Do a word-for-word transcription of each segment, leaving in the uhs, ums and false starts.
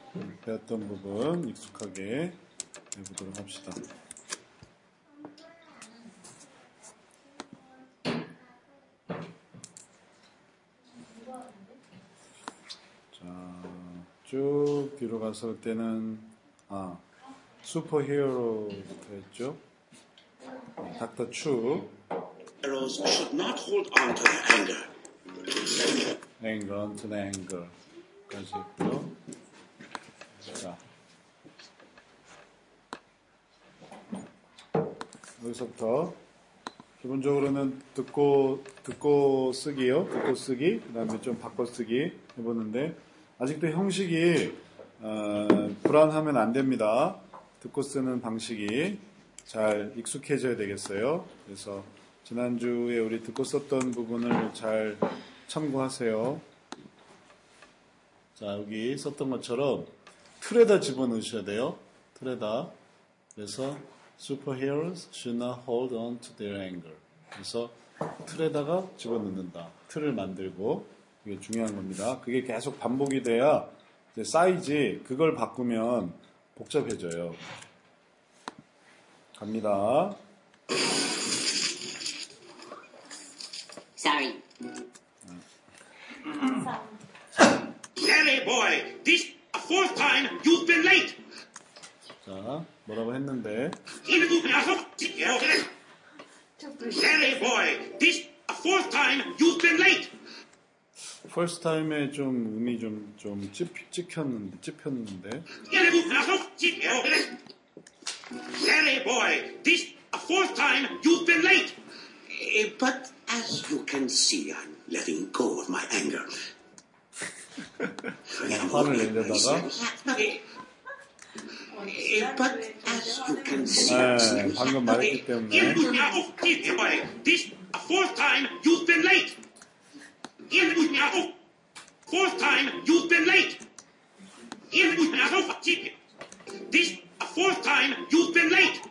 배웠던 부분 익숙하게 해보도록 합시다. 자, 쭉 뒤로 갔을 때는 아 슈퍼히어로부터 했죠. 닥터 추. Heroes should not hold on to their anger. anger, onto the anger 까지 했고요. 자, 여기서부터 기본적으로는 듣고 듣고 쓰기요, 듣고 쓰기, 그 다음에 좀 바꿔 쓰기 해보는데 아직도 형식이 어, 불안하면 안 됩니다. 듣고 쓰는 방식이 잘 익숙해져야 되겠어요. 그래서 지난주에 우리 듣고 썼던 부분을 잘 참고하세요. 자, 여기 썼던 것처럼 틀에다 집어넣으셔야 돼요. 틀에다. 그래서 Superheroes should not hold on to their anger. 그래서 틀에다가 집어넣는다. 틀을 만들고 이게 중요한 겁니다. 그게 계속 반복이 돼야 이제 쌓이지. 그걸 바꾸면 복잡해져요. 갑니다. Sorry. Larry boy, this is the fourth time you've been late. 자, 뭐라고 했는데? Larry boy, this is the fourth time you've been late. First time에 좀 음이 좀, 좀 찝, 찍혔는데, 찝혔는데. Larry boy, this is the fourth time you've been late. Uh, but as you can see, I'm letting go of my anger. 화를 내려다가. Uh, but as you can see, 네, 방금 말했기 때문에. This is the fourth time you've been late. Fourth time you've been late. This is the fourth time you've been late.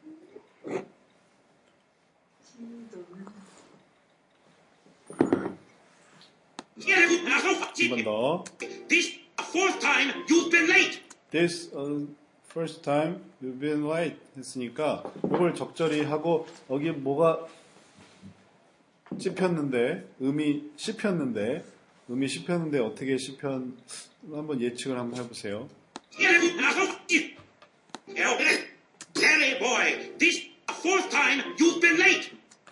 한 번 더. This is the fourth time you've been late. This uh, first time you've been late 했으니까 이걸 적절히 하고 여기 뭐가 찝혔는데 음이 씹혔는데 음이 씹혔는데 어떻게 씹혔 한번 예측을 한번 해보세요. Larry boy, this is the fourth time you've been late.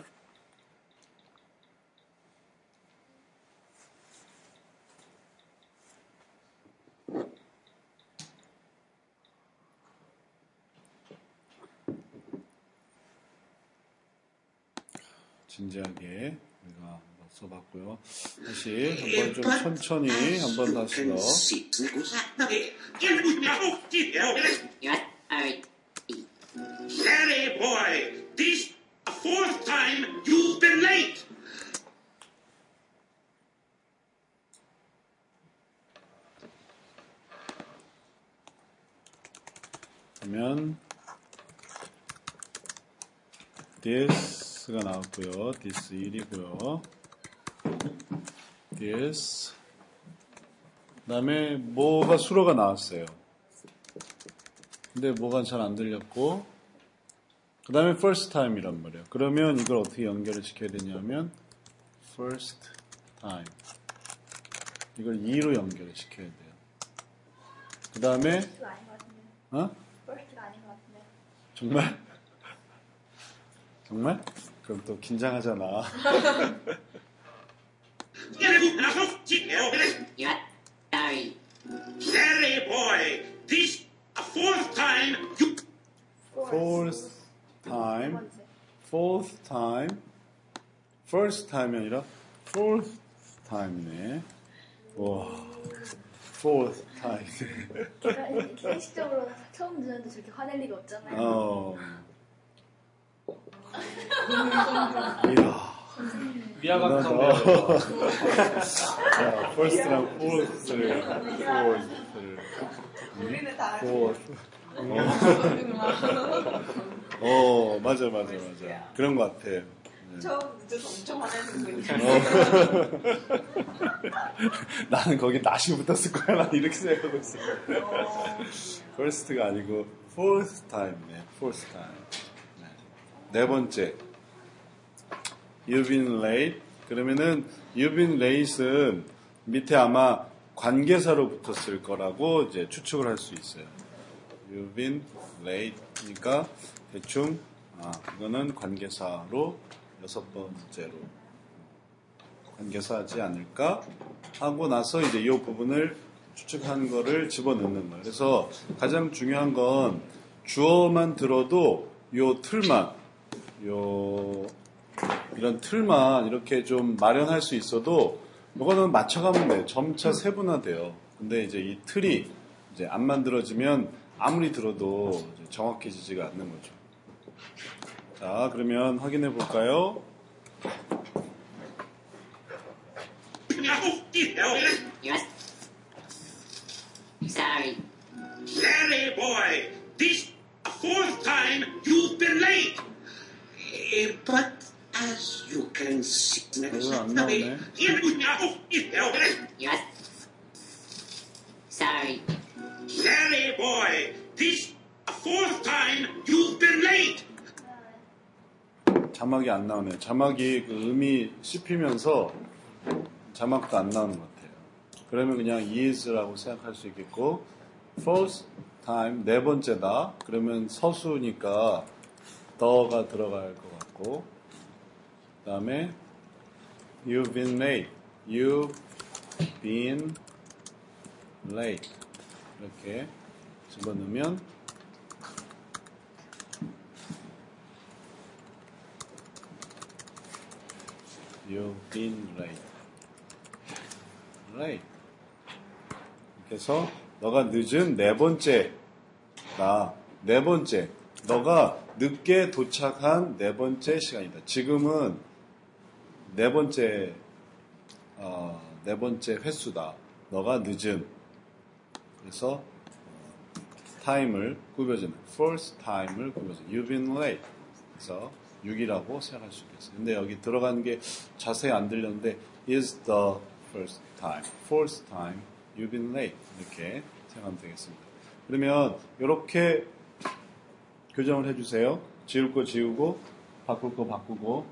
진지하게 우리가 한번 써봤고요. 다시 한번 좀 천천히 한번 다시 더. Larry boy, this is the fourth time you've been late. 그러면 this가 나왔고요. this 일이고요. this 그 다음에 뭐가 수로가 나왔어요. 근데 뭐가 잘 안 들렸고 그 다음에 first time이란 말이에요. 그러면 이걸 어떻게 연결을 시켜야 되냐면 first time 이걸 이로 연결을 시켜야 돼요. 그 다음에 어? first가 아닌 것 같은데. 정말? 정말? 그럼 또 긴장하잖아. Sorry. Larry boy, this is the fourth time you... fourth time, fourth time, first time이 아니라 fourth time이네. 와, fourth time. 기계식적으로 처음 듣는데 저렇게 화낼 리가 없잖아요. 어. 이야. 미야가 대단하다. 자, first랑 fourth를, fourth를. 우리는 다 fourth. 어, 어, 맞아, 맞아, 맞아. 그런 것 같아요. 처음 늦어서 엄청 화내는 분이죠. 나는 거기 낫이 붙었을 거야. 난 이렇게 생각하고 있어. first가 아니고 fourth time네. fourth time. 네. 네 번째. You've been late. 그러면은 you've been late은 밑에 아마 관계사로 붙었을 거라고 이제 추측을 할 수 있어요. You've been late. 그러니까 대충 아, 이거는 관계사로 여섯 번째로 관계사하지 않을까 하고 나서 이제 이 부분을 추측한 거를 집어넣는 거예요. 그래서 가장 중요한 건 주어만 들어도 요 틀만 요 이런 틀만 이렇게 좀 마련할 수 있어도 이거는 맞춰가면 돼요. 점차 세분화돼요. 근데 이제 이 틀이 이제 안 만들어지면 아무리 들어도 이제 정확해지지가 않는 거죠. 자, 그러면 확인해 볼까요? Yes. Sorry. Larry boy, this fourth time you've been late. Eh, but as you can see, 이거 안 나오네. Yes. Sorry. Larry boy, this fourth time you've been late. 자막이 안 나오네요. 자막이 그 음이 씹히면서 자막도 안 나오는 것 같아요. 그러면 그냥 is라고 생각할 수 있겠고 fourth time 네 번째다. 그러면 서수니까 더가 들어갈 것 같고 그 다음에 you've been late. You've been late. 이렇게 집어넣으면 You've been late. Late. 그래서 너가 늦은 네 번째다. 네 번째. 너가 늦게 도착한 네 번째 시간이다. 지금은 네 번째 어, 네 번째 횟수다. 너가 늦은. 그래서 time을 꾸며주는 first time을 꾸며주는 You've been late. 그래서 육이라고 생각할 수 있겠어요. 근데 여기 들어간 게 자세히 안 들렸는데 is the first time, fourth time, you've been late 이렇게 생각하면 되겠습니다. 그러면 이렇게 교정을 해주세요. 지울 거 지우고 바꿀 거 바꾸고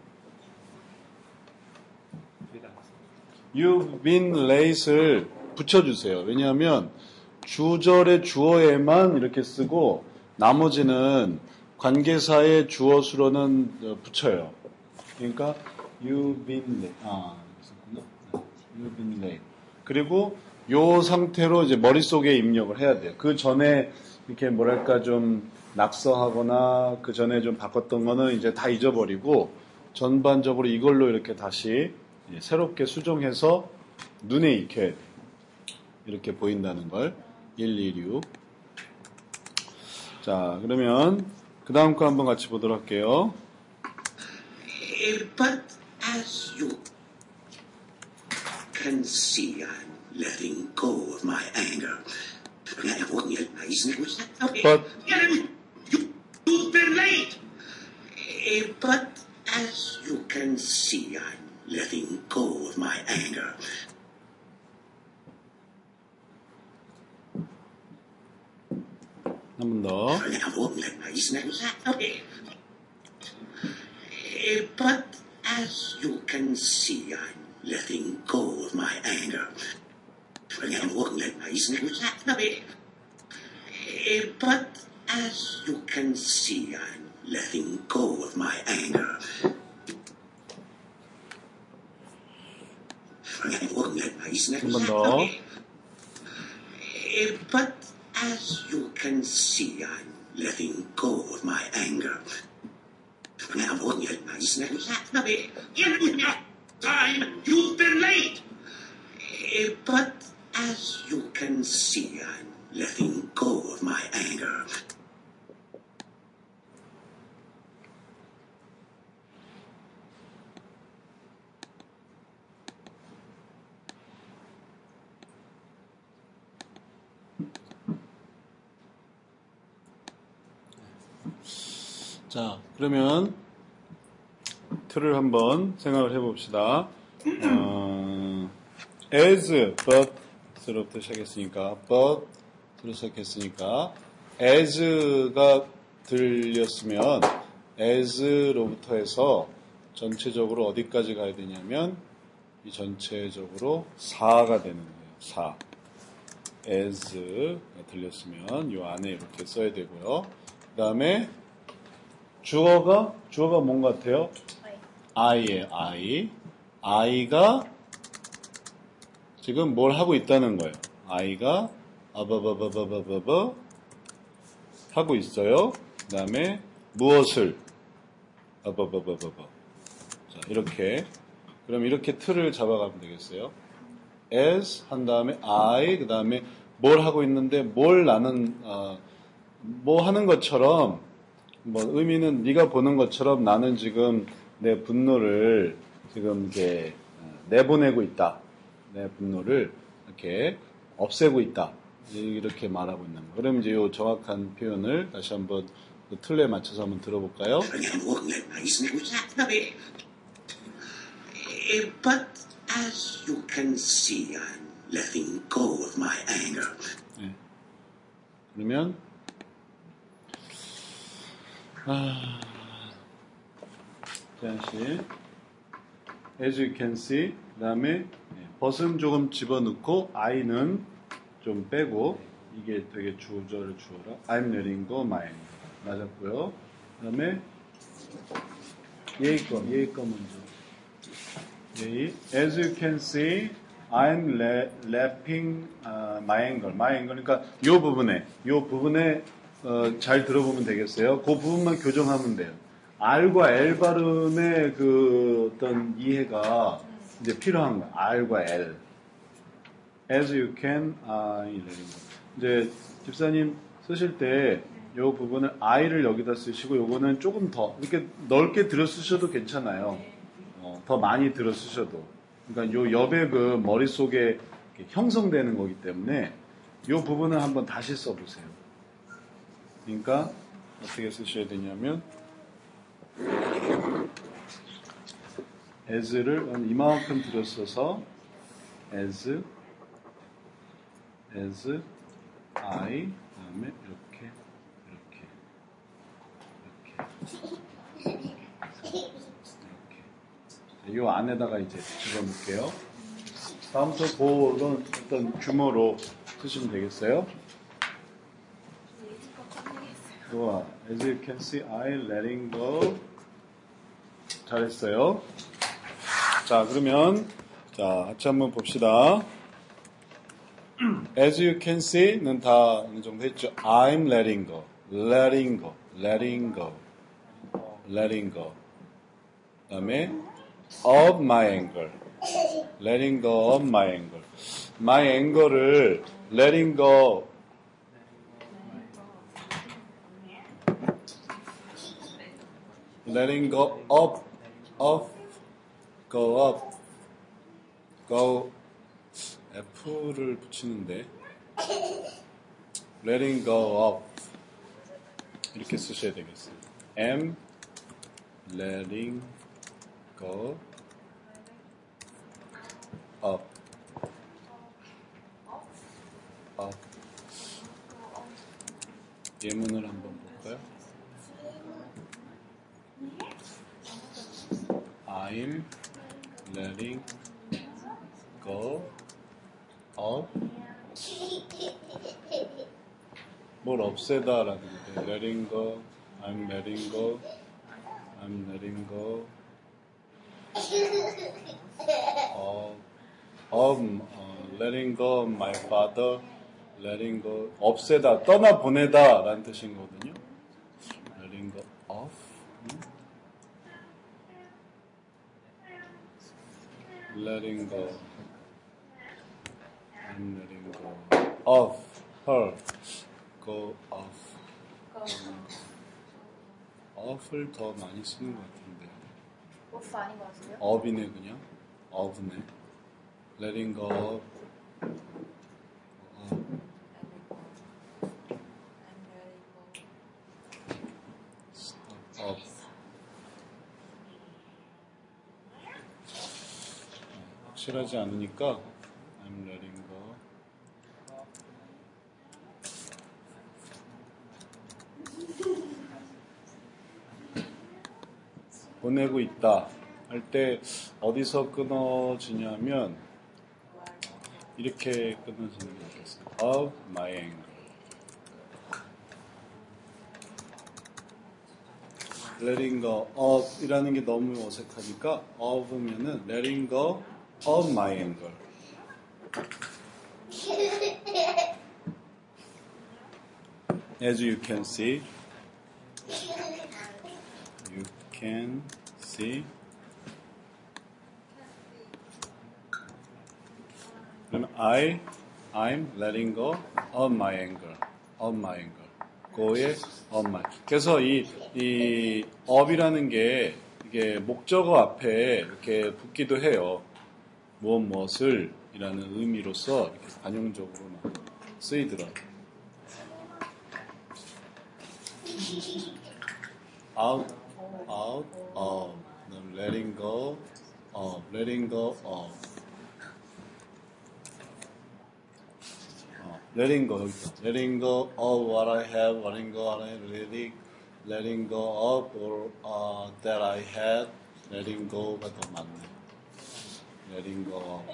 you've been late를 붙여주세요. 왜냐하면 주절의 주어에만 이렇게 쓰고 나머지는 관계사의 주어수로는 붙여요. 그러니까 you've been late. 아, 있었구나. you've been late. 그리고 요 상태로 이제 머릿속에 입력을 해야 돼요. 그 전에 이렇게 뭐랄까 좀 낙서하거나 그 전에 좀 바꿨던 거는 이제 다 잊어버리고 전반적으로 이걸로 이렇게 다시 새롭게 수정해서 눈에 익혀야 돼요. 이렇게 보인다는 걸. 일, 이, 육. 자, 그러면 그 다음 거 한번 같이 보도록 할게요. But as you can see, I'm letting go of my anger. But you, you've been late. But as you can see, I'm letting go of my anger. 한 번 더. But as you can see, I'm letting go of my anger. But as you can see, I'm letting go of my anger. 한 번 더. But as you can see, I'm letting go of my anger. Time, you've been late. But as you can see, I'm letting go of my anger. 자, 그러면 틀을 한번 생각을 해봅시다. 어, as, but로부터 시작했으니까, but로 시작했으니까, as가 들렸으면, as로부터 해서 전체적으로 어디까지 가야 되냐면, 이 전체적으로 사가 되는 거예요. 사. as가 들렸으면 이 안에 이렇게 써야 되고요. 그 다음에 주어가 주어가 뭔 같아요? I예요. I. I가 지금 뭘 하고 있다는 거예요. I가 아바바바바바바 하고 있어요. 그 다음에 무엇을 아바바바바바. 자, 이렇게. 그럼 이렇게 틀을 잡아가면 되겠어요. as 한 다음에 I 그 다음에 뭘 하고 있는데 뭘 나는 어, 뭐 하는 것처럼 뭐 의미는 네가 보는 것처럼 나는 지금 내 분노를 지금 이제 내보내고 있다. 내 분노를 이렇게 없애고 있다. 이렇게 말하고 있는 거. 그럼 이제 이 정확한 표현을 다시 한번 그 틀에 맞춰서 한번 들어볼까요? But as you can see, I'm letting go of my anger. 네. 그러면 아, 잠시 as you can see 그 다음에 벗은 조금 집어넣고 I는 좀 빼고 이게 되게 주어를 주어라. I'm letting go my anger. 맞았고요. 그 다음에 예의 거, 예의 거 먼저. 예의. As you can see, I'm lapping uh, my anger. My anger. 그러니까 요 부분에, 요 부분에 어, 잘 들어보면 되겠어요. 그 부분만 교정하면 돼요. R과 L 발음의 그 어떤 이해가 이제 필요한 거예요. R과 L. As you can, I letting go. 이제 집사님 쓰실 때 이 부분을 I를 여기다 쓰시고 요거는 조금 더 이렇게 넓게 들어 쓰셔도 괜찮아요. 어, 더 많이 들어 쓰셔도. 그러니까 요 여백은 머릿속에 형성되는 거기 때문에 요 부분을 한번 다시 써보세요. 그러니까 어떻게 쓰셔야 되냐면 as를 이만큼 들었어서 as as I 그다음에 이렇게 이렇게 이렇게 이렇게 이 안에다가 이제 집어넣을게요. 다음부터 그런 어떤 규모로 쓰시면 되겠어요. 좋아. As you can see, I letting go. 잘했어요. 자, 그러면 자, 같이 한번 봅시다. As you can see는 다 어느 정도 했죠. I'm letting go, letting go, letting go, letting go. 그다음에 of my anger, letting go of my anger. My anger를 letting go. letting go up, up, go up, go, F를 붙이는데, letting go up, 이렇게 쓰셔야 되겠어요. am letting go up, up. 예문을 한번 볼까요? I'm letting go of 뭘 없애다라는 게 letting go, I'm letting go, I'm letting go of, of uh, letting go of my father, letting go 없애다, 떠나 보내다라는 뜻인 거거든요. letting go of letting go, I'm letting go of her, go off. off를 더 많이 쓰는 것 같은데. 오프 아닌 것 같은데요? of이네 그냥. of네. letting go of. of. of. 확실하지 않으니까 I'm letting go. 보내고 있다 할 때 어디서 끊어지냐면 이렇게 끊어지는 게 있겠어요. Of my anger. letting go of 이라는 게 너무 어색하니까 of면은 letting go of my anger. As you can see, you can see. 그러면 I, I'm letting go of my anger, of my anger. go의 of my. 그래서 이, 이 of이라는 게 이게 목적어 앞에 이렇게 붙기도 해요. 무엇 무엇을 이라는 의미로서 이렇게 관용적으로 쓰이더라고요. out, out of, letting go of, letting go of, 어, letting go 여기 있다. letting go of what I have, letting go of what I really, letting go of or uh, that I had, letting go가 더 많네. letting go of.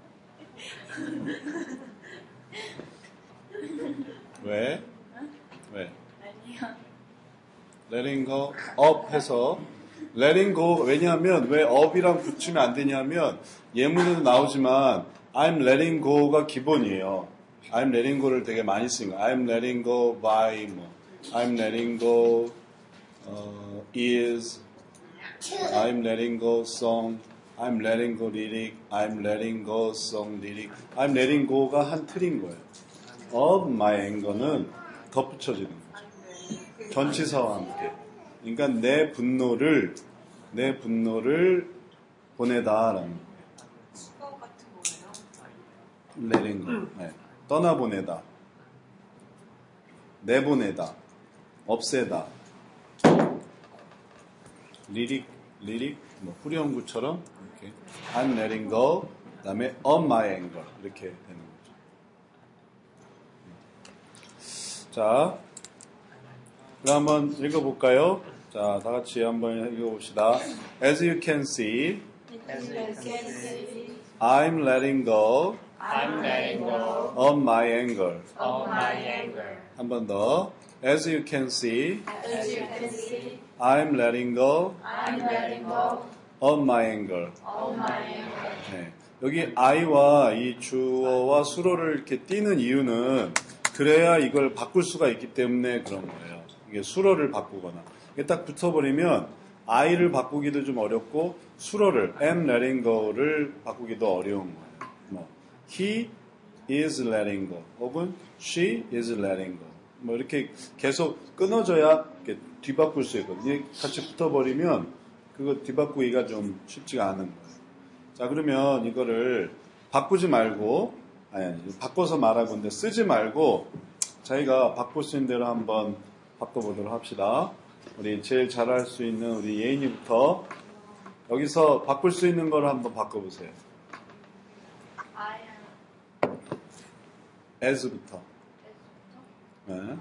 왜? 왜? 아니요. letting go up 해서 letting go 왜냐하면 왜 up이랑 붙이면 안 되냐면 예문에도 나오지만 I'm letting go가 기본이에요. I'm letting go를 되게 많이 쓰는 거예요. I'm letting go by 뭐 I'm letting go uh, is I'm letting go song I'm letting go lyric I'm letting go song lyric I'm letting go가 한 틀인 거예요. of my anger는 덧붙여지는 거예요. 전치사와 함께. 그러니까 내 분노를 내 분노를 보내다라는 수거 같은 거예요? letting go. 네. 떠나보내다. 내보내다. 없애다. 리릭 리릭 뭐 후렴구처럼 이렇게 I'm letting go. 그다음에 of my anger 이렇게 되는 거죠. 자. 그럼 한번 읽어볼까요? 자, 다 같이 한번 읽어봅시다. As you can see, I'm letting go, I'm letting go of my anger. of my anger. 한 번 더. As you can see, As you can see, I'm letting go, I'm letting go of my anger. of my anger. 네. 여기 I와 이 주어와 수로를 이렇게 띄는 이유는 그래야 이걸 바꿀 수가 있기 때문에 그런 거예요. 이게 수로를 바꾸거나 이게 딱 붙어버리면 I를 바꾸기도 좀 어렵고 수로를 am letting go를 바꾸기도 어려운 거예요. 뭐 he is letting go 혹은 she is letting go 뭐 이렇게 계속 끊어져야 이렇게 뒤바꿀 수 있거든요. 이게 같이 붙어버리면 그거 뒤바꾸기가 좀 쉽지가 않은 거예요. 자 그러면 이거를 바꾸지 말고 아니, 아니 바꿔서 말하고 있는데 쓰지 말고 자기가 바꿀 수 있는 대로 한번 바꿔보도록 합시다. 우리 제일 잘할 수 있는 우리 예인이부터 여기서 바꿀 수 있는 걸 한번 바꿔보세요. I am. as부터. 네.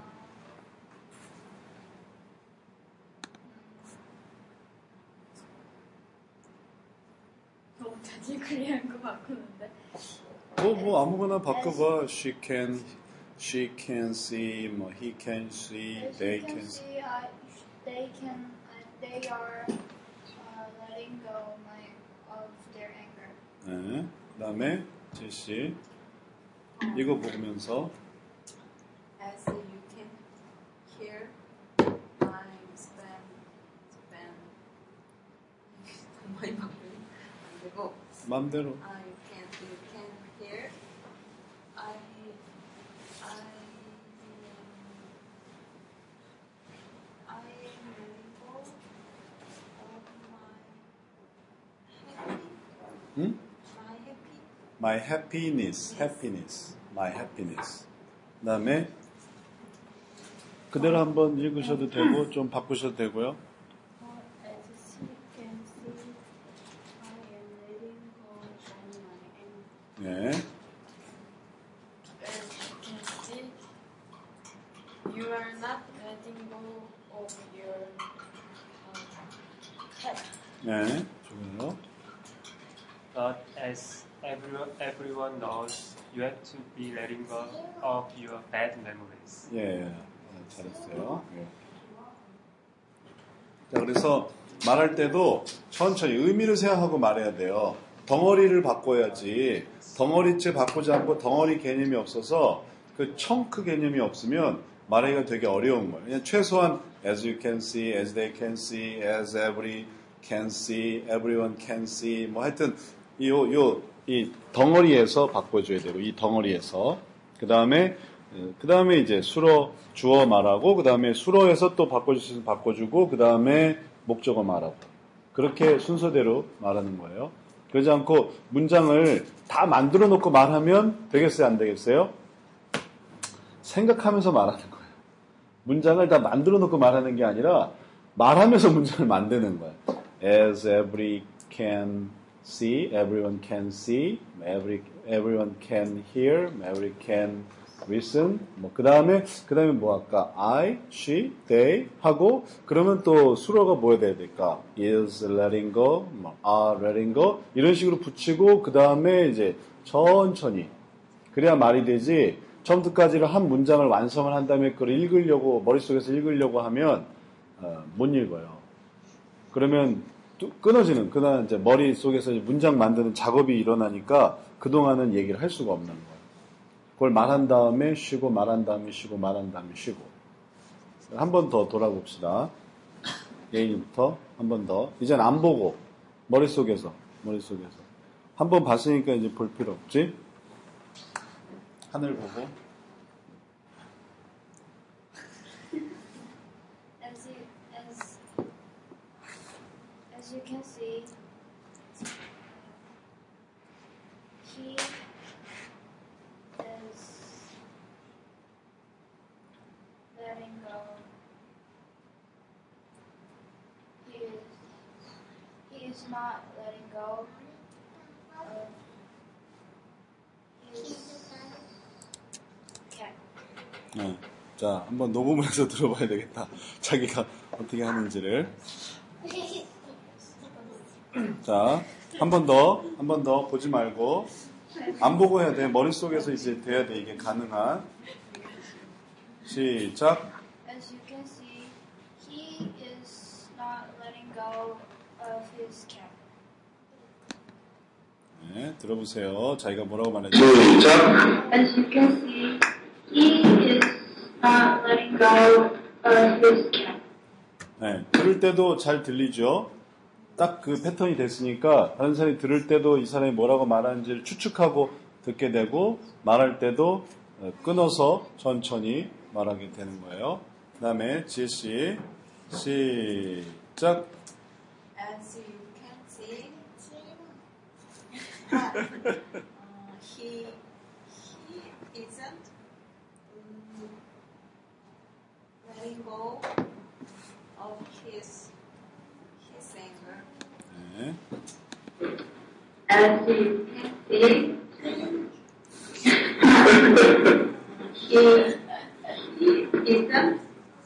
너무 자질구레한 거 바꾸는데. 뭐, 뭐 아무거나 바꿔봐. She can, she can see, 뭐 he can see, As they you can can see. see, I, they can, uh, they are uh, letting go my of their anger. 네. 그다음에 제시 이거 보면서 As you can hear, I'm spend, spend. 너무 많이 바꾸니? 안 되고. 맘대로. I can, you can hear. I, I, I am letting go of my happy, 응? my happy. My happiness, happiness, my happiness. 그다음에 그대로 한번 읽으셔도 되고 좀 바꾸셔도 되고요. As you can see, I am letting go of my You are not letting go of your um, cat. 네, 좋아요. But as everyone, everyone knows, you have to be letting go of your bad memories. 예, 잘했어요. 예. 자, 그래서 말할 때도 천천히 의미를 생각하고 말해야 돼요. 덩어리를 바꿔야지. 덩어리째 바꾸지 않고 덩어리 개념이 없어서 그 청크 개념이 없으면 말하기가 되게 어려운 거예요. 그냥 최소한 as you can see, as they can see, as every can see, everyone can see, 뭐 하여튼 요, 요, 이 덩어리에서 바꿔줘야 되고, 이 덩어리에서. 그 다음에, 그 다음에 이제 수로, 주어 말하고, 그 다음에 수로에서 또 바꿔줄 수 있으면 바꿔주고, 그 다음에 목적어 말하고. 그렇게 순서대로 말하는 거예요. 그러지 않고 문장을 다 만들어 놓고 말하면 되겠어요, 안 되겠어요? 생각하면서 말하는 거예요. 문장을 다 만들어 놓고 말하는 게 아니라 말하면서 문장을 만드는 거예요. As every can see, everyone can see, every, everyone can hear, every can listen. 뭐, 그 다음에, 그 다음에 뭐 할까? I, she, they 하고, 그러면 또 수로가 뭐야 돼야 될까? is letting go, 뭐, are letting go. 이런 식으로 붙이고, 그 다음에 이제 천천히. 그래야 말이 되지. 처음부터까지를 한 문장을 완성을 한 다음에 그걸 읽으려고, 머릿속에서 읽으려고 하면, 어, 못 읽어요. 그러면 또 끊어지는, 그날 이제 머릿속에서 문장 만드는 작업이 일어나니까 그동안은 얘기를 할 수가 없는 거예요. 그걸 말한 다음에 쉬고, 말한 다음에 쉬고, 말한 다음에 쉬고. 한 번 더 돌아봅시다. A부터 한 번 더. 이젠 안 보고, 머릿속에서, 머릿속에서. 한 번 봤으니까 이제 볼 필요 없지? 하늘 보고. As you, as, as you can see, he is letting go. He is, he is not letting go of his cat. 네. 자, 한번 녹음을 해서 들어봐야 되겠다. 자기가 어떻게 하는지를. 자, 한 번 더, 한 번 더 보지 말고. 안 보고 해야 돼. 머릿속에서 이제 돼야 돼. 이게 가능한. 시작. As you can see, he is not letting go of his cat. 네, 들어보세요. 자기가 뭐라고 말했지? As you can see, he is not letting go of his cat. 네, 들을 때도 잘 들리죠? 딱 그 패턴이 됐으니까 다른 사람이 들을 때도 이 사람이 뭐라고 말하는지를 추측하고 듣게 되고 말할 때도 끊어서 천천히 말하게 되는 거예요. 그 다음에 지혜씨 시작. As you can see, uh, he he isn't um, letting go of his his anger. 네. As you can see, he, he isn't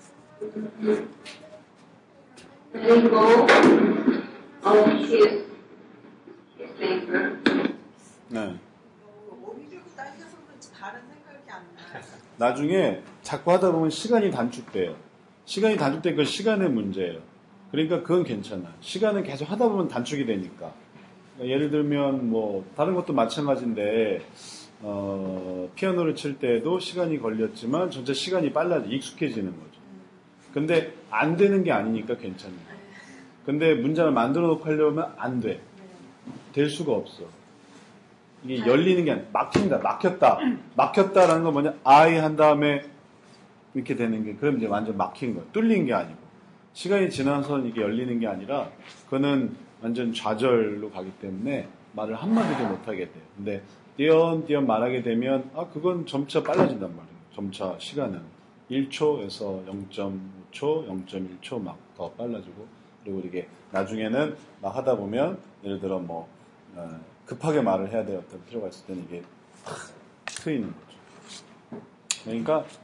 letting go of his, his anger. 네. 오히려 딸려서 그런지 다른 생각이 안 나. 나중에 자꾸 하다 보면 시간이 단축돼요. 시간이 단축된 건 시간의 문제예요. 그러니까 그건 괜찮아. 시간은 계속 하다 보면 단축이 되니까. 그러니까 예를 들면 뭐 다른 것도 마찬가지인데 어, 피아노를 칠 때도 시간이 걸렸지만 전체 시간이 빨라져 익숙해지는 거죠. 근데 안 되는 게 아니니까 괜찮아요. 근데 문장을 만들어 놓고 하려면 안 돼. 될 수가 없어. 이게 열리는 게 아니라 막힌다, 막혔다. 막혔다라는 건 뭐냐? I 한 다음에 이렇게 되는 게, 그럼 이제 완전 막힌 거야. 뚫린 게 아니고. 시간이 지나서 이게 열리는 게 아니라, 그거는 완전 좌절로 가기 때문에 말을 한마디도 못하게 돼요. 근데 띄엄띄엄 말하게 되면, 아, 그건 점차 빨라진단 말이에요. 점차 시간은. 일 초에서 영 점 오 초, 영 점 일 초 막 더 빨라지고, 그리고 이게 나중에는 막 하다 보면, 예를 들어 뭐, 어, 급하게 말을 해야 될 어떤 필요가 있을 때는 이게 탁 트이는 거죠. 그러니까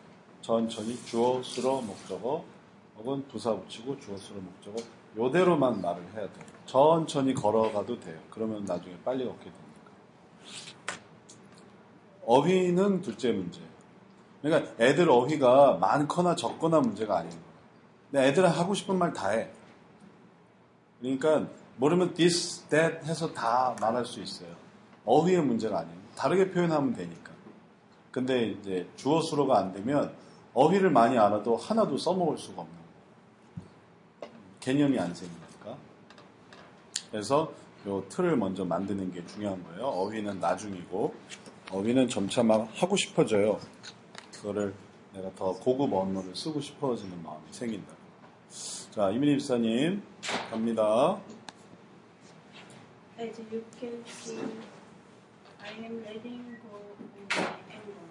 천천히 주어, 수로, 목적어 혹은 부사 붙이고 주어, 수로, 목적어 요대로만 말을 해야 돼요. 천천히 걸어가도 돼요. 그러면 나중에 빨리 걷게 되니까. 어휘는 둘째 문제예요. 그러니까 애들 어휘가 많거나 적거나 문제가 아닌 거예요. 근데 애들은 하고 싶은 말 다 해. 그러니까 모르면 this, that 해서 다 말할 수 있어요. 어휘의 문제가 아니에요. 다르게 표현하면 되니까. 근데 이제 주어 수로가 안 되면 어휘를 많이 알아도 하나도 써먹을 수가 없는 거예요. 개념이 안 생기니까. 그래서 요 틀을 먼저 만드는 게 중요한 거예요. 어휘는 나중이고 어휘는 점차 막 하고 싶어져요. 그거를 내가 더 고급 언어를 쓰고 싶어지는 마음이 생긴다. 자, 이민희 집사님 갑니다. As you can see, I am letting go of my anger.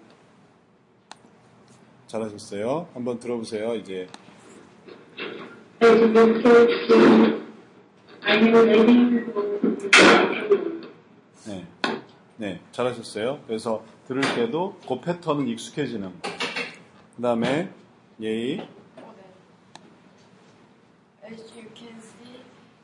잘하셨어요. 한번 들어보세요. 이제 As you can see, I am letting go of my anger. 네, 네, 잘하셨어요. 그래서 들을 때도 그 패턴은 익숙해지는 거예요. 그 다음에 예의. As you can see,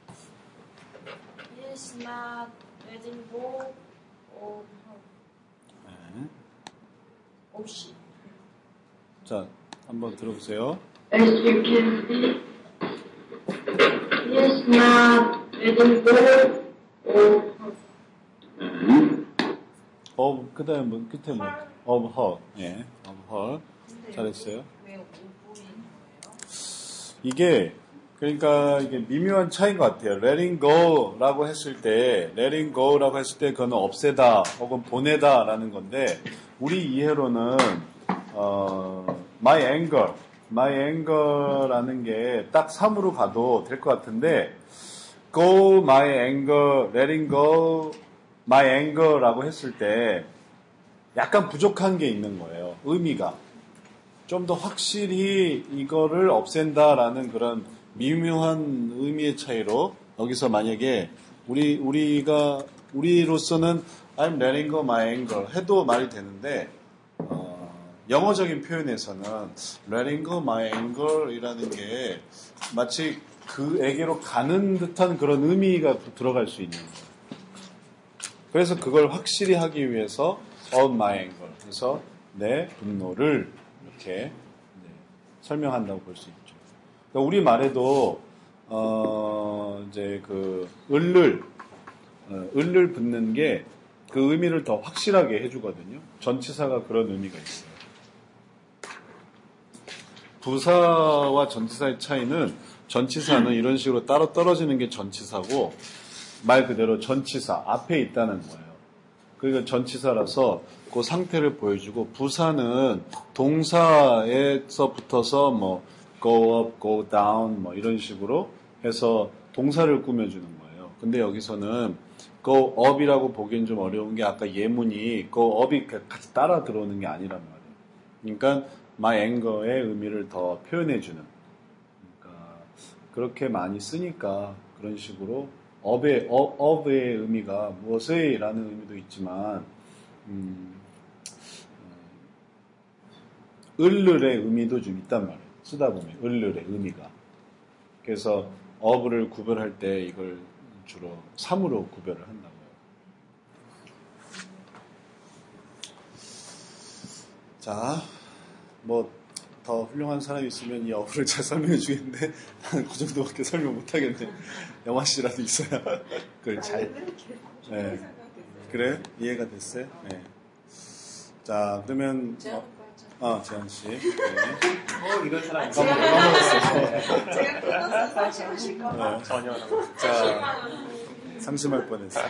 he is not letting go of her. 네. of she. 자, 한번 들어보세요. As you can see, he is not letting go of her. of, 그 다음에 뭐, 끝에 뭐, of her. 예, of her. 잘했어요. 왜 오보인 거예요? 이게, 그러니까 이게 미묘한 차이인 것 같아요. letting go 라고 했을 때, letting go 라고 했을 때 그거는 없애다 혹은 보내다 라는 건데, 우리 이해로는, 어, my anger, my anger 라는 게 딱 삼으로 가도 될 것 같은데, go my anger, letting go my anger 라고 했을 때, 약간 부족한 게 있는 거예요. 의미가. 좀 더 확실히 이거를 없앤다라는 그런 미묘한 의미의 차이로 여기서 만약에 우리 우리가 우리로서는 I'm letting go my anger 해도 말이 되는데 어, 영어적인 표현에서는 letting go my anger이라는 게 마치 그에게로 가는 듯한 그런 의미가 들어갈 수 있는 거예요. 그래서 그걸 확실히 하기 위해서 of my anger 그래서 내 분노를 이렇게 네, 설명한다고 볼 수 있죠. 그러니까 우리 말에도 어, 이제 그 을을 어, 을을 붙는 게 그 의미를 더 확실하게 해주거든요. 전치사가 그런 의미가 있어요. 부사와 전치사의 차이는 전치사는 이런 식으로 따로 떨어지는 게 전치사고 말 그대로 전치사 앞에 있다는 거예요. 그러니까 전치사라서 그 상태를 보여주고 부사는 동사에서 붙어서 뭐 go up, go down 뭐 이런 식으로 해서 동사를 꾸며주는 거예요. 근데 여기서는 go up이라고 보기엔 좀 어려운 게 아까 예문이 go up이 같이 따라 들어오는 게 아니란 말이에요. 그러니까 my anger의 의미를 더 표현해주는. 그러니까 그렇게 많이 쓰니까 그런 식으로 up의, up의 의미가 무엇의 라는 의미도 있지만 음, 을을의 의미도 좀 있단 말이에요. 쓰다 보면 을을의 의미가. 그래서 up를 구별할 때 이걸 주로 삼으로 구별을 한다고요. 자, 뭐 더 훌륭한 사람이 있으면 이 up을 잘 설명해 주겠는데 나는 그 정도밖에 설명 못 하겠네. 영화 씨라도 있어야 그걸 잘. 네. 그래? 이해가 됐어요? 네. 자, 그러면 아, 재한 씨. 네. 어, 이런 사람 제가 까먹었어. 제가 끊어서 사실 거 전혀. 자, 상심할 뻔했어.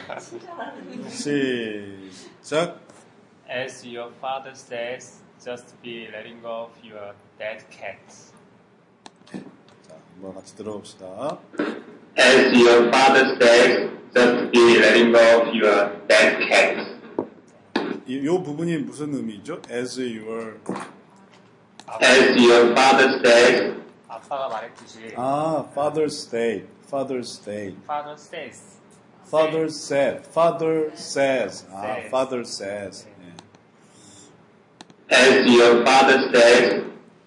시작. As your father says, just be letting go of your dead cats. 자, 한번 같이 들어봅시다. As your father says, just be letting go of your dead cats. 이, 요 부분이 무슨 의미죠? As your As your father says, 아빠가 말했듯이 아, father said, father said, father says. father said, father says, 아, Says. father says. 네. as your father says,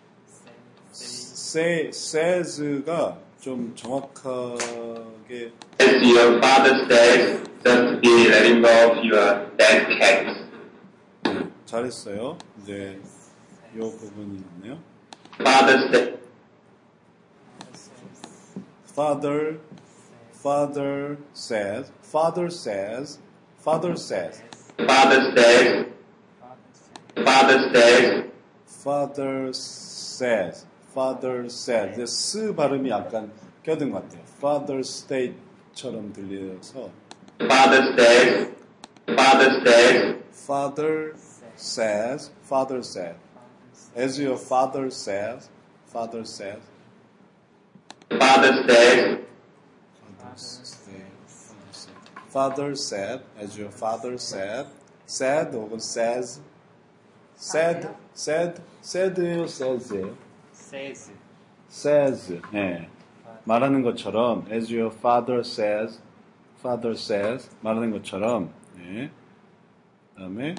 say, says가 좀 정확하게 As your father says, just be letting go of your dead cat. 네, 잘했어요. 이제 이 부분이 있네요. Father says, Father, father says, father says, father says, Father says, Father says, father says, father says. 이제 스 발음이 약간 껴든 것 같아요. Father state처럼 들려서 Father says, Father says, Father says, father says. As your father says, father says. Father says, Father said, father said, as your father said, said 혹은 says, said, said, said예요, says예요? says. says, 예. 말하는 것처럼, as your father says, father says, 말하는 것처럼, 예. 다음에,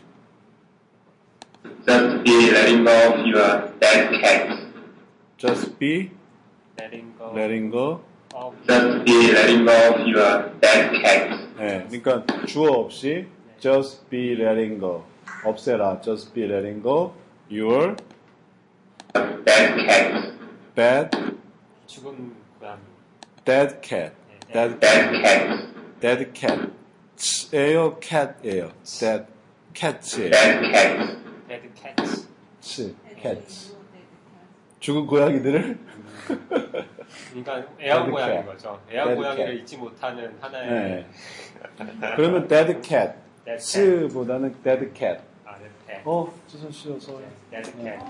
just be letting go of your dead cat. just be letting go letting go. of Just be letting go of your dead cat. 예, 그러니까 주어 없이 just be letting go. 없애라. just be letting go. your Dead cat. bad, 죽은 고양이. dead cat. dead, Dead cat. dead cat. 예요, cat예요. dead cat이에요. Dead cat. dead cats. 치, cat. 죽은 고양이들을 그러니까 애완 dead 고양인 cat. 거죠. 애완 dead 고양이를 cat. 잊지 못하는 하나의 예. 그러면 dead cat. dead cat. 스보다는 dead cat. 아, dead cat. 어, 지선 씨 어서 와요. dead cat.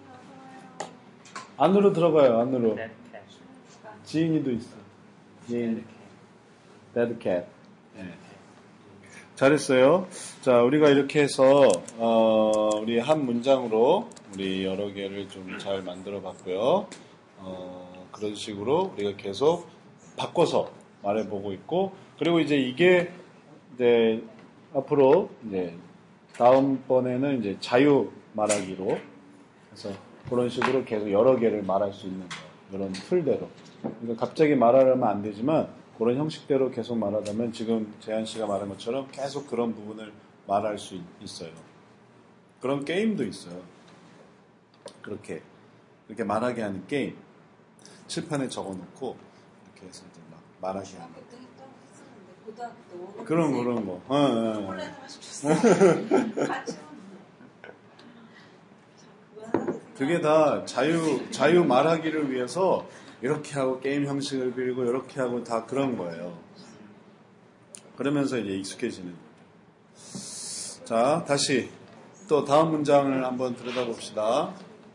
안으로 들어가요, 안으로. dead cat. 지인이도 있어. dead 지인. cat. dead cat. 예. 잘했어요. 자, 우리가 이렇게 해서, 어, 우리 한 문장으로 우리 여러 개를 좀 잘 만들어 봤고요. 어, 그런 식으로 우리가 계속 바꿔서 말해보고 있고, 그리고 이제 이게, 이제, 앞으로, 이제, 다음번에는 이제 자유 말하기로 해서 그런 식으로 계속 여러 개를 말할 수 있는 거예요. 이런 틀대로. 그러니까 갑자기 말하려면 안 되지만, 그런 형식대로 계속 말하자면 지금 재한 씨가 말한 것처럼 계속 그런 부분을 말할 수 있어요. 그런 게임도 있어요. 그렇게 이렇게 말하게 하는 게임. 칠판에 적어놓고 이렇게 해서 이제 막 말하게 하는. 그때 했다고 했었는데 고등학교 그런 그런 거. 어, 어, 어. 몰래 하셨어요. 같이 그게 다 자유 자유 말하기를 위해서. 이렇게 하고 게임 형식을 빌고 이렇게 하고 다 그런 거예요. 그러면서 이제 익숙해지는 거죠. 자, 다시 또 다음 문장을 한번 들여다봅시다.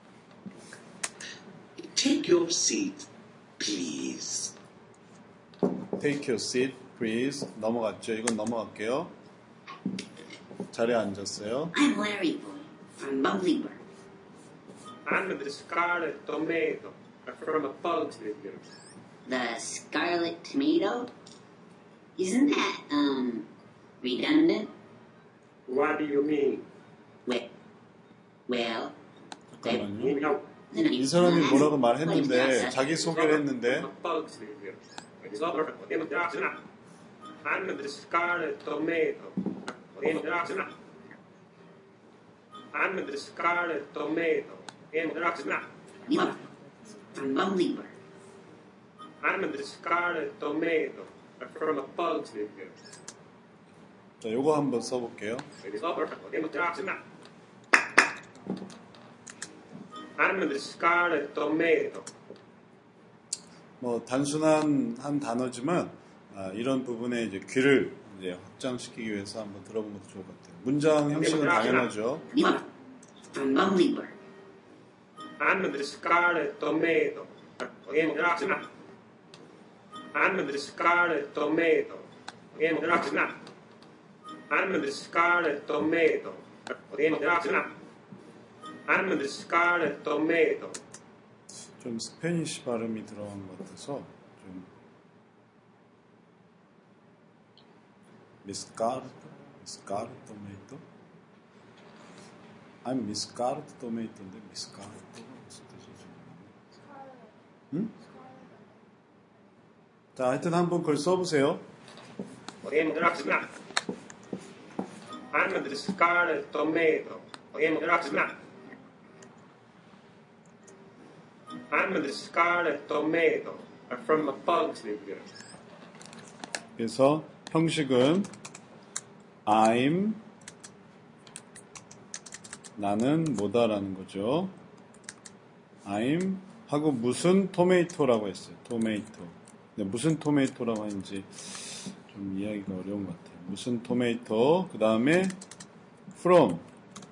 Take your seat, please. Take your seat, please. 넘어갔죠? 이건 넘어갈게요. 자리에 앉았어요. I'm Larry Boy from Bumblebear. I'm the Scarlet Tomato from a Pug's Video. The Scarlet Tomato? Isn't that, um, redundant? What do you mean? Well, well, 잠깐만요. You know, 이 사람이 뭐라고 말했는데 자기 소개를 했는데 from a Pug's Video. I'm the Scarlet Tomato. I'm the Scarlet Tomato. you're from Bumblebear. I'm the Scarlet Tomato from a Pug's Video. 자, 요거 한번 써볼게요. I'm the Scarlet Tomato. 뭐 단순한 한 단어지만 아, 이런 부분에 이제 귀를 이제 확장시키기 위해서 한번 들어보는 것도 좋을 것 같아요. 문장 형식은 당연하죠. You're from Bumblebear. I'm the Scarlet Tomato. I'm the Scarlet Tomato. I'm the Scarlet Tomato. I'm the Scarlet Tomato. 좀 스페니쉬 발음이 들어간 것 같아서 좀 미스카르트? 미스카르트 토메이토? 아니 미스카르트 토메이토인데 미스카르트가 무슨 뜻이지? 응? 자, 하여튼 한번 글 써보세요. I'm the scarlet tomato. I'm the scarlet tomato from a pug's liver. 그래서 형식은 I'm 나는 뭐다라는 거죠. I'm 하고 무슨 토메이토라고 했어요. 토메이토. 근데 무슨 토메이토라고 하는지 좀 이해하기가 어려운 것 같아요. 무슨 토메이토. 그 다음에 from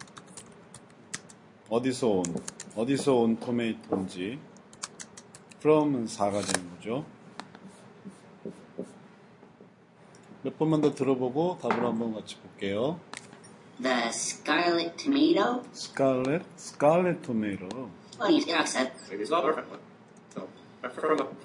어디서 온 어디서 온 토메이토인지 from은 사가 되는 거죠. 몇 번만 더 들어보고 답을 한번 같이 볼게요. The scarlet tomato. Scarlet, scarlet tomato. Well, you know, said. It is all perfect. So, from a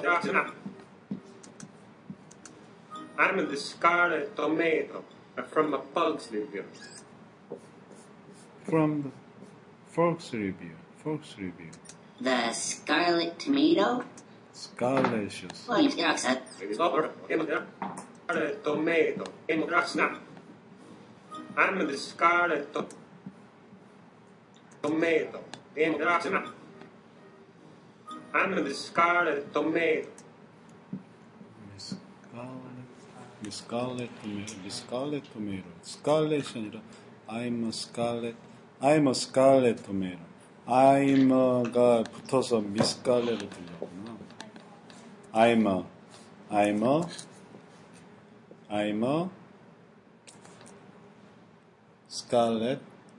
I'm the scarlet tomato from a pug's liver. From the Fox review. Fox review. The scarlet tomato. Scarlicious. Well, you know, said. It is all perfect. Scarlet tomato. I'm the scarlet to- tomato. I'm the scarlet tomato. Miss Scarlet tomato. Miss Scarlet tomato. Scarlet이 아니라 I'm a scarlet. I'm a scarlet tomato. I'm가 붙어서 Miss Scarlet로 들렸구나. I'm a. I'm a. I'm a. Scarlet.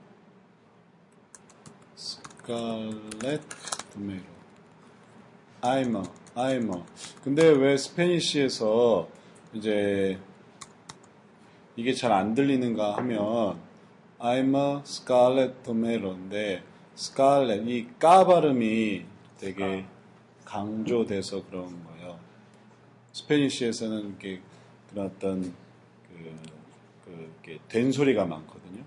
Scarlet tomato. I'm a. I'm a. 근데 왜 스페니쉬에서 이제 이게 잘 안 들리는가 하면 I'm a scarlet tomato인데 scarlet 이 까 발음이 되게 강조돼서 그런 거예요. 스페니쉬에서는 이렇게 그런 어떤 그, 그 이렇게 된 소리가 많거든요.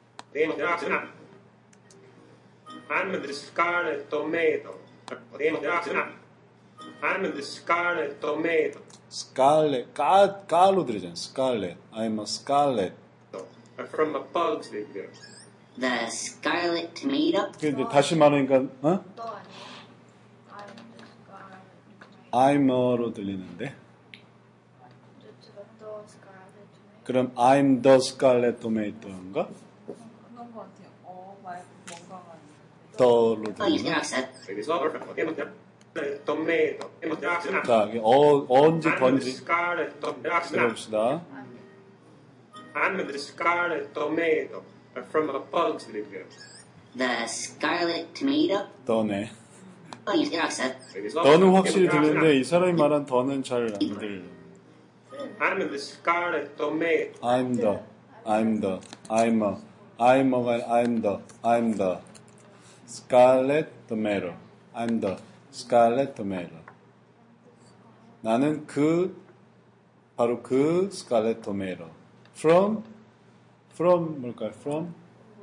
I'm the scarlet tomato. I'm the scarlet tomato. scarlet 까 까로 들리잖아요. scarlet I'm a scarlet. From a pug's liver. The scarlet tomato. 근데 다시 말하니까 어? 너 아니에요? I'm the scarlet. I'm a로 들리는데. The scarlet tomato. 그럼 I'm the scarlet tomato인가? 그런 것 같아요. 어, 말고 뭔가가 있는데. 더로 Well, you 들리나? know, said. It is all perfect. Tomato. 자, 이게 어, 어인지 I'm the 던지 scarlet tomato. 들어봅시다. I'm the scarlet tomato from a pug's liver. The scarlet tomato. 더네. Well, you know, said. It is all 더는 확실히 perfect. 들리는데 이 사람이 말한 더는 잘 안 들려. I'm the scarlet tomato. I'm the, I'm the, I'm a, I'm a, I'm the, I'm the scarlet tomato. I'm the scarlet tomato. 나는 그 바로 그 scarlet tomato. From, from 뭘까요? From,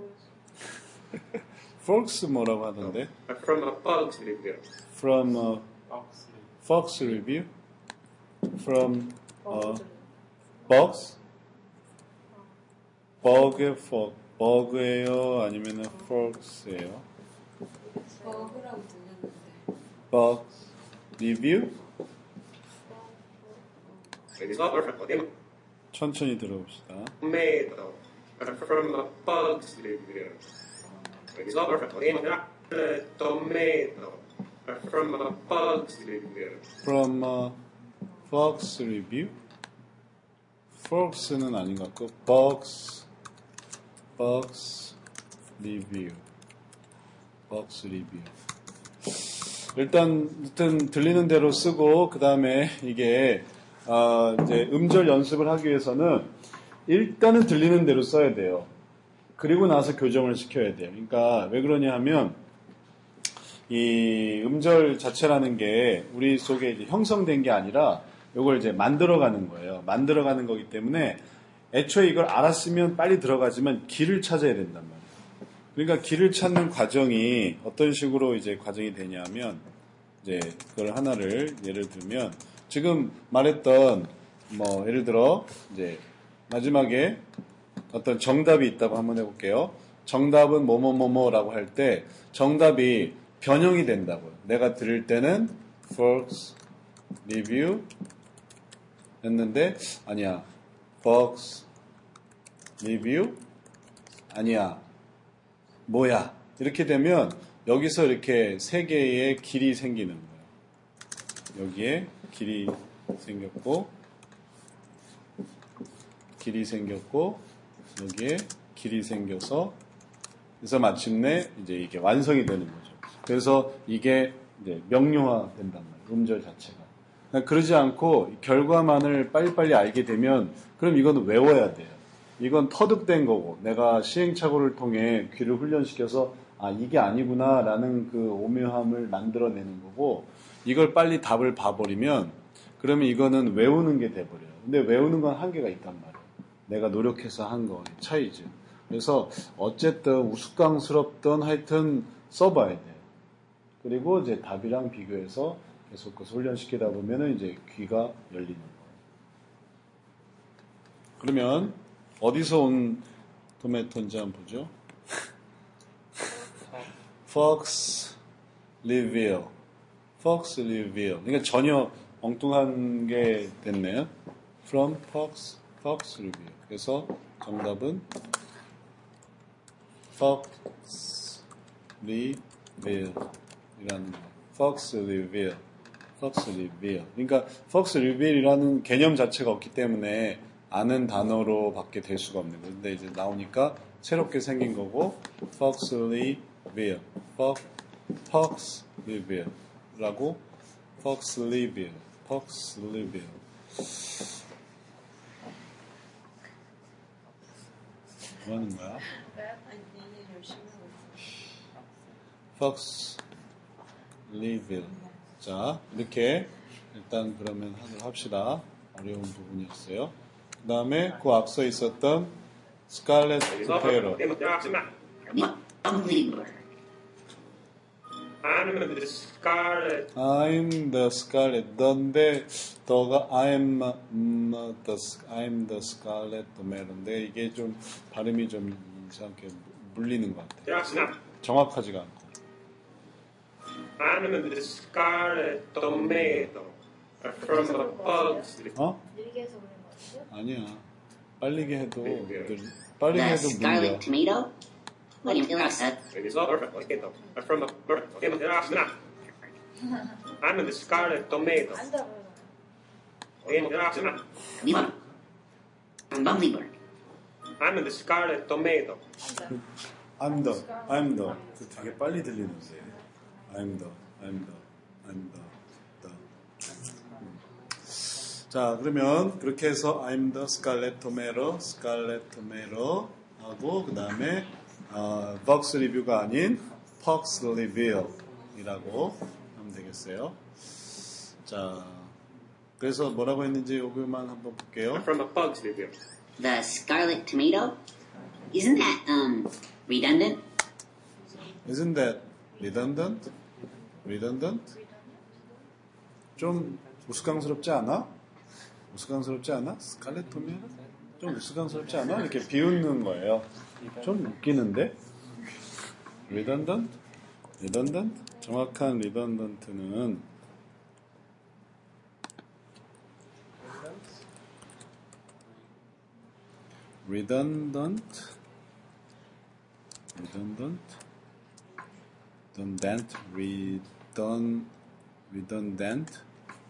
Fox 뭐라고 하던데? From a pug's liver. From a Fox. Fox review? From a box? 버그의 fox, 버그예요? 아니면 fox예요? 버그라고 들렸는데. box review? It is all perfect. 천천히 들어봅시다. Tomato from a pug's liver. It is all perfect. Tomato from a pug's liver. From a fox review? fox는 아닌 것 같고 box box review box review 일단, 일단 들리는 대로 쓰고 그 다음에 이게 어, 이제 음절 연습을 하기 위해서는 일단은 들리는 대로 써야 돼요. 그리고 나서 교정을 시켜야 돼요. 그러니까 왜 그러냐 하면 이 음절 자체라는 게 우리 속에 이제 형성된 게 아니라 이걸 이제 만들어가는 거예요. 만들어가는 거기 때문에 애초에 이걸 알았으면 빨리 들어가지만 길을 찾아야 된단 말이에요. 그러니까 길을 찾는 과정이 어떤 식으로 이제 과정이 되냐면 이제 그걸 하나를 예를 들면 지금 말했던 뭐 예를 들어 이제 마지막에 어떤 정답이 있다고 한번 해볼게요. 정답은 뭐뭐뭐뭐라고 할 때 정답이 변형이 된다고요. 내가 들을 때는 Fox review 했는데 아니야. Fox review 아니야. 뭐야? 이렇게 되면 여기서 이렇게 세 개의 길이 생기는 거예요. 여기에 길이 생겼고 길이 생겼고 여기에 길이 생겨서 그래서 마침내 이제 이게 완성이 되는 거죠. 그래서 이게 이제 명료화 된단 말이에요. 음절 자체가. 그러니까 그러지 않고 결과만을 빨리빨리 알게 되면 그럼 이건 외워야 돼요. 이건 터득된 거고 내가 시행착오를 통해 귀를 훈련시켜서 아 이게 아니구나 라는 그 오묘함을 만들어내는 거고 이걸 빨리 답을 봐버리면 그러면 이거는 외우는 게 돼버려요. 근데 외우는 건 한계가 있단 말이에요. 내가 노력해서 한 거의 차이죠. 그래서 어쨌든 우스꽝스럽던 하여튼 써봐야 돼요. 그리고 이제 답이랑 비교해서 계속 그 훈련시키다 보면은 이제 귀가 열리는 거예요. 그러면 어디서 온 토마토인지 한번 보죠. Fox Review. Fox Review. 그러니까 전혀 엉뚱한 게 됐네요. From Fox, Fox Review. 그래서 정답은 Fox Review 이라는 거. Fox Review. Fox Review. 그러니까 Fox Review이라는 개념 자체가 없기 때문에 아는 단어로 밖에 될 수가 없는 거예요. 근데 이제 나오니까 새롭게 생긴 거고 Fox Review. Fox Review라고 Fox Review. Fox Review. 뭐 하는 거야? Fox Review. 자, 이렇게 일단 그러면 하도록 합시다. 어려운 부분이었어요. 그 다음에 그 앞서 있었던 스칼렛 페로. I'm the scarlet. I'm the scarlet. 너인데 너가 I'm um, the I'm the scarlet toma토인데 이게 좀 발음이 좀 이상하게 물리는 것 같아요. 정확하지가 않고. I'm the scarlet tomato from the bugs. 어? 느리게 해서 그런 거 같아요? 아니야. 빠르게 해도 늘, 빠르게 The 해도 물려. scarlet tomato? What do you feel upset? From a I'm the scarlet tomato. 안다 Limon. From Bumblebird. I'm the scarlet tomato. I'm the, I'm the. 그 되게 빨리 들리는데. I'm the, I'm the, I'm the, the. 음. 자, 그러면 그렇게 해서 I'm the scarlet tomato, scarlet tomato 하고 그 다음에 어, Fox Review가 아닌 Fox Review이라고 하면 되겠어요. 자, 그래서 뭐라고 했는지 요거만 한번 볼게요. From a bugs review. The scarlet tomato? Isn't that, um, redundant? Isn't that redundant? Redundant? 좀 우스꽝스럽지 않아? 우스꽝스럽지 않아? 스칼렛 토마토? 좀 우스꽝스럽지 않아? 이렇게 비웃는 거예요. 좀 웃기는데? redundant? redundant? 정확한 redundant는 redundant redundant redundant redund redundant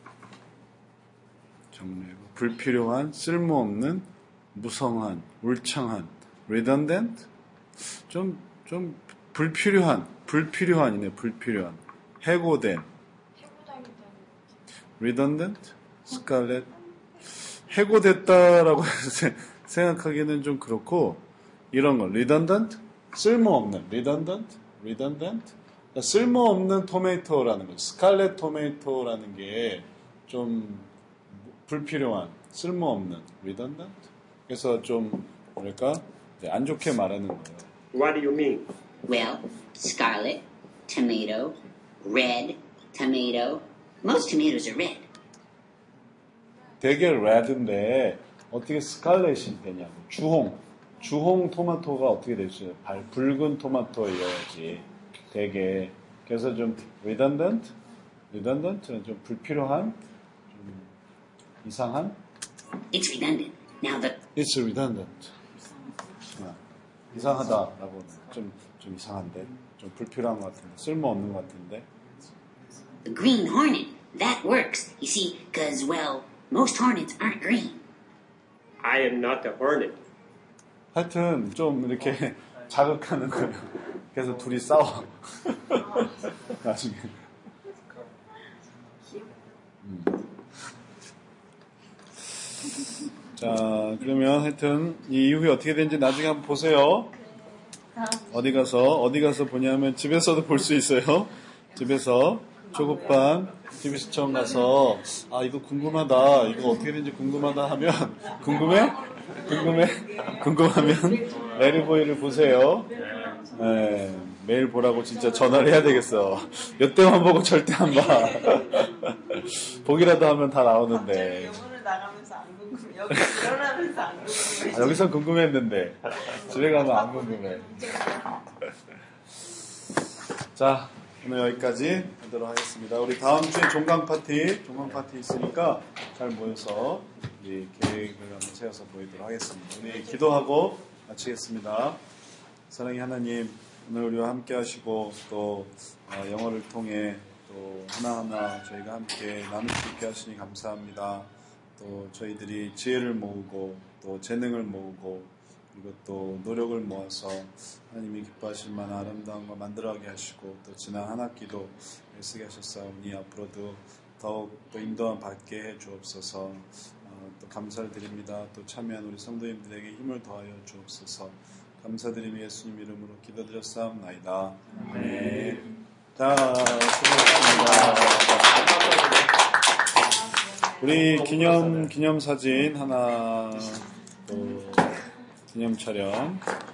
정리해고 불필요한 쓸모없는 무성한 울창한 redundant 좀 좀 불필요한 불필요한이네 불필요한 해고된 redundant scarlet 해고됐다라고 해서 생각하기는 좀 그렇고 이런 거 redundant 쓸모없는 redundant redundant 그러니까 쓸모없는 토마토라는 거 스칼렛 토마토라는 게 좀 불필요한 쓸모없는 redundant 그래서 좀 뭐랄까 안 좋게 말하는 거예요. What do you mean? Well, scarlet, tomato, red, tomato. Most tomatoes are red. 되게 red인데 어떻게 스칼렛이 되냐고. 주홍. 주홍 토마토가 어떻게 될 수 있어요? 발 붉은 토마토여야지. 되게. 그래서 좀 redundant? redundant는 좀 불필요한? 좀 이상한? It's redundant. Now the It's redundant. 아, 이상하다라고 좀, 좀 이상한데. 좀 불필요한 것 같은데. 쓸모없는 것 같은데. the green hornet. That works. You see, because, well, most hornets aren't green. I am not a hornet. 하여튼 좀 이렇게 자극하는 거예요. 그래서 둘이 싸워. 나중에. 음. 자, 그러면 하여튼 이 이후에 어떻게 되는지 나중에 한번 보세요. 어디 가서 어디 가서 보냐면 집에서도 볼 수 있어요. 집에서 초급반 티비 시청 가서 아 이거 궁금하다. 이거 어떻게 되는지 궁금하다 하면 궁금해? 궁금해? 궁금하면 레리보이를 보세요. 네, 매일 보라고 진짜 전화를 해야 되겠어. 이때만 보고 절대 안 봐. 보기라도 하면 다 나오는데. 영어를 나가면서 안 궁금해. 여기 일어나면서 안 궁금해. 아, 여기선 궁금했는데 집에 가면 안 궁금해. 자, 오늘 여기까지 하도록 하겠습니다. 우리 다음 주에 종강 파티, 종강 파티 있으니까 잘 모여서 우리 계획을 한번 세워서 보이도록 하겠습니다. 우리 기도하고 마치겠습니다. 사랑의 하나님, 오늘 우리와 함께 하시고 또 영어를 통해 또 하나하나 저희가 함께 나눌 수 있게 하시니 감사합니다. 또 저희들이 지혜를 모으고 또 재능을 모으고 그리고 또 노력을 모아서 하나님이 기뻐하실 만한 아름다운 거 만들어가게 하시고 또 지난 한 학기도 애쓰게 하셨사오니 앞으로도 더욱 또 인도함 받게 해 주옵소서. 어, 또 감사를 드립니다. 또 참여한 우리 성도님들에게 힘을 더하여 주옵소서. 감사드리며 예수님 이름으로 기도드렸사옵나이다. 네. 자, 수고하셨습니다. 우리 기념 기념 사진 하나 또 기념 촬영.